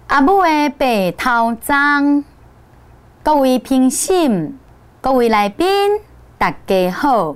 阿母的白头鬃，各位评审，各位来宾，大家好。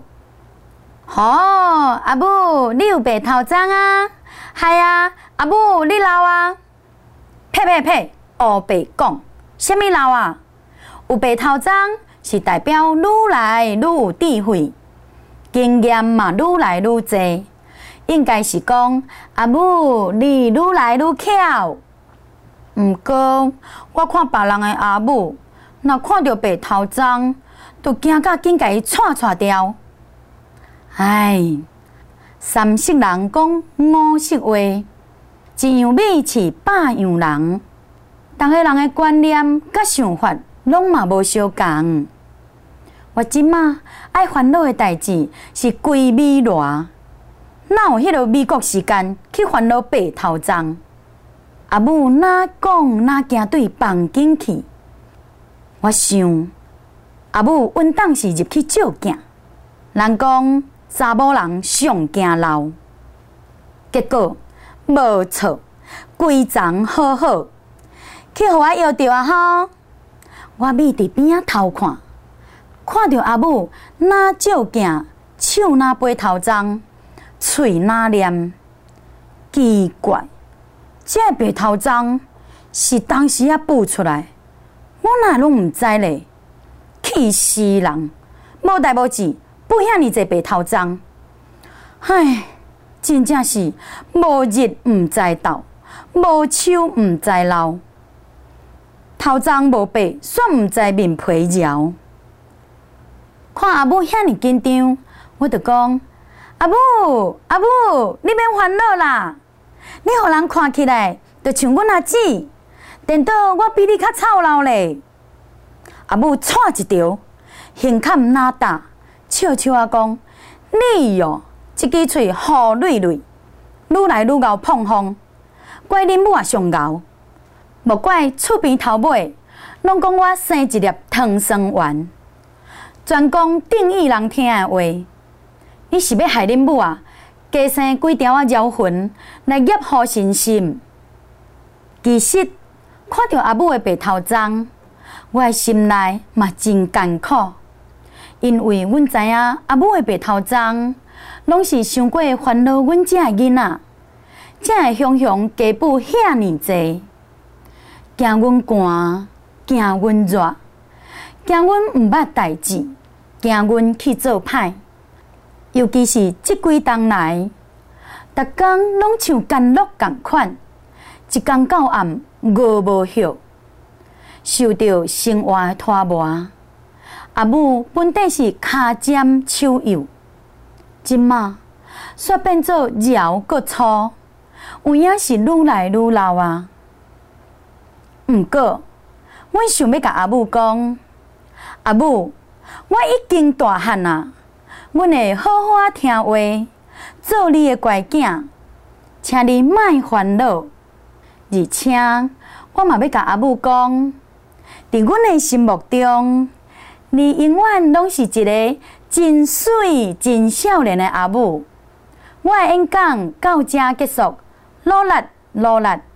阿母，你有白头鬃啊？系啊，阿母你老啊？呸！黑白讲，什么老啊？有白头鬃是代表愈来愈有智慧，经验嘛愈来愈多。应该是讲阿母你愈来愈巧。毋过我看别人的阿母，若看到白头鬃，就惊甲紧甲伊踹掉。唉，三色人讲五色话，一样米饲百样人。逐个人的观念甲想法拢嘛无相共。我即马爱烦恼的代志是规美罗，哪有迄落美国时间去烦恼白头鬃？阿母哪讲哪惊对房间去？我想阿母稳当是入去照镜。人讲查某人上惊老，结果无错，规丛好好，去互我摇着啊吼！我咪伫边仔偷看，看到阿母哪照镜，手哪背头鬃，喙哪念，奇怪。这白头鬃是当时啊补出来，我哪拢毋知咧，气死人！无代无志，补遐尼济白头鬃，唉，真正是无日毋知倒，无秋毋知老。头鬃无白，煞毋知面皮绕。看阿母遐尼紧张，我就讲：阿母，你免烦恼啦。你互人看起来，就像阮阿姊，颠倒我比你较操劳咧。阿母踹一条，胸坎哪大，笑笑啊讲：你哟，一支喙好锐锐，愈来愈熬碰风，怪恁母也上熬。莫怪厝边头尾，拢讲我生一粒糖酸丸，专讲定义人听的话。你是要害恁母啊？加生几条啊妖魂来业好身心。其实看到阿母的白头鬃，我的心内嘛真艰苦，因为阮知影阿母的白头鬃，拢是想过烦恼阮这囡仔，才会雄雄家补遐尼济，惊阮寒，惊阮热，惊阮毋捌代志，惊阮去做歹。尤其是这几冬来，逐工拢像干落共款，一工到暗饿无歇，受到生活的拖磨。阿母本底是骹尖手幼，即马煞变做桡阁粗，有影是愈来愈老啊。毋过，阮想要甲阿母讲，阿母，我已经大汉啊。阮会好好啊听话，做你的乖囝，请你莫烦恼。而且我嘛要甲阿母讲，伫阮的心目中，你永远拢是一个真水、真少年的阿母。我的演讲到这结束，努力，努力。